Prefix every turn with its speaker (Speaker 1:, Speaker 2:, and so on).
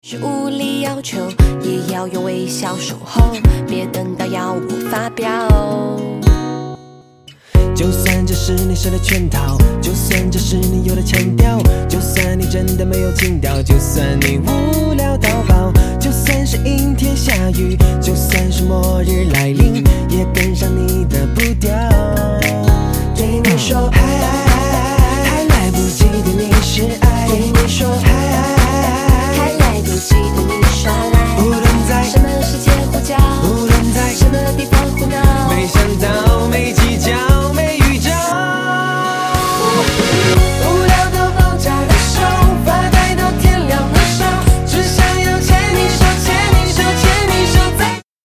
Speaker 1: 是无理要求，也要用微笑守候，别等到要我发飙。
Speaker 2: 就算这是你设的圈套，就算这是你有的腔调，就算你真的没有情调，就算你无聊到爆，就算是阴天下雨，就算是末日来临，也跟上你的步调。对你说嗨。